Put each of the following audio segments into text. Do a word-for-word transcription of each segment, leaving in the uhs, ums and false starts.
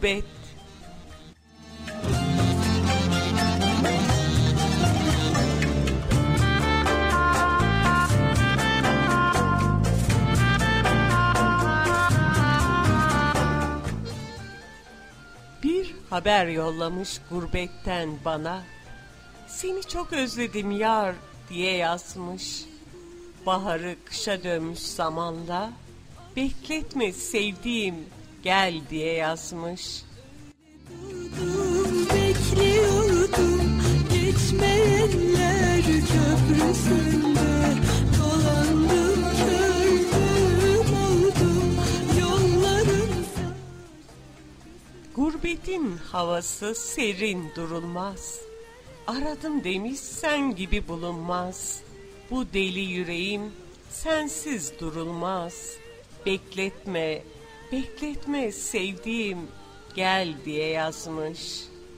gurbet. Bir haber yollamış gurbetten bana. Seni çok özledim yar diye yazmış. Baharı kışa dönmüş zamanla. Bekletme sevdiğim gel diye yazmış. Durdum, bekliyordum geçmeyenler köprüsünde. Dolandım kördüm oldum yollarınsa. Gurbetin havası serin durulmaz. Aradım demiş sen gibi bulunmaz. Bu deli yüreğim sensiz durulmaz. Bekletme, bekletme sevdiğim gel diye yazmış.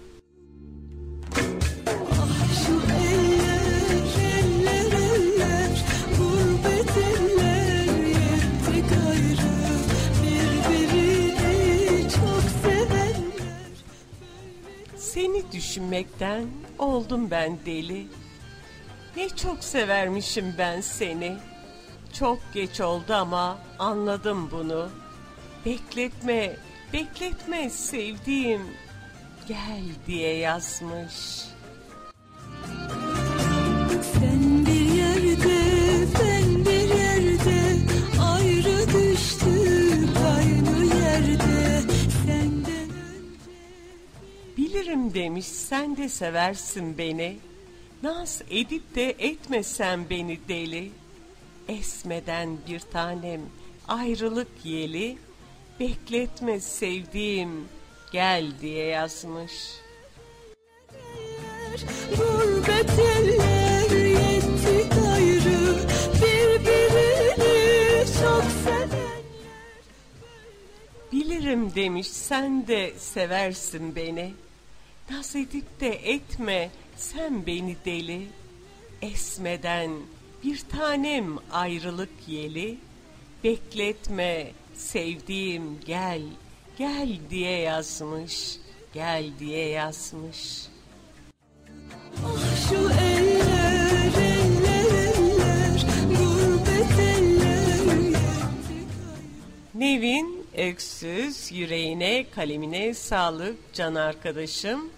Ah şu eller, eller, eller, gurbet eller yetti gayrı. Birbirini çok sevenler. Seni düşünmekten oldum ben deli. Ne çok severmişim ben seni. Çok geç oldu ama anladım bunu. Bekletme, bekletme sevdiğim gel diye yazmış. Sen bir yerde, ben bir yerde, ayrı düştük aynı yerde. Senden önce Bilirim demiş sen de seversin beni. Naz edip de etmesen beni deli. Esmeden bir tanem ayrılık yeli. Bekletme sevdiğim gel diye yazmış. gurbet eller yetti gayrı. Birbirini çok sevenler. Bilirim demiş sen de seversin beni. Naz edip de etme sen beni deli. Esmeden bir tanem ayrılık yeli. Bekletme sevdiğim gel, gel diye yazmış, gel diye yazmış. Ah şu eller, eller, eller, gurbet eller yetti gayrı. Nevin Öksüz, yüreğine, kalemine sağlık can arkadaşım.